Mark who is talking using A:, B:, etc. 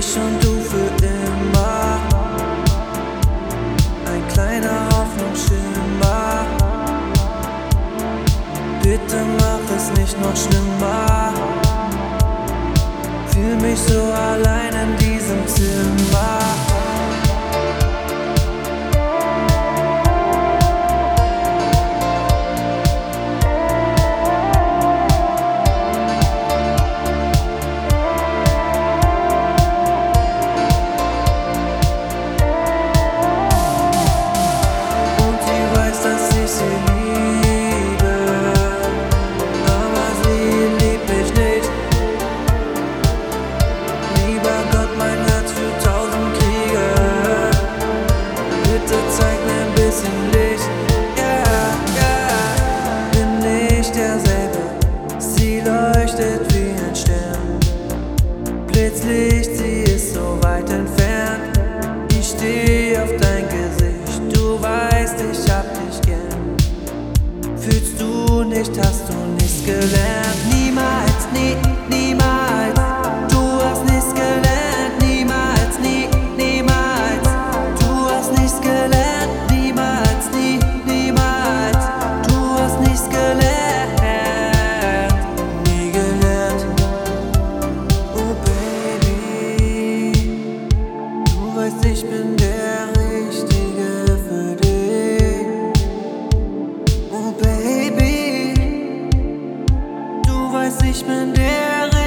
A: Ich und du für immer, ein kleiner Hoffnungsschimmer. Bitte mach es nicht noch schlimmer. Fühl mich so allein in diesem Zimmer. Sie leuchtet wie ein Stern, Blitzlicht, sie ist so weit entfernt. Ich steh auf dein Gesicht, du weißt, ich hab dich gern. Fühlst du nicht, hast du nichts gelernt. Niemals, nie, niemals. Du hast nichts gelernt. Niemals, nie, niemals. Du hast nichts gelernt. Niemals, nie, niemals. Du hast nichts gelernt. Ich bin der Richtige für dich. Oh Baby, du weißt, ich bin der Richtige.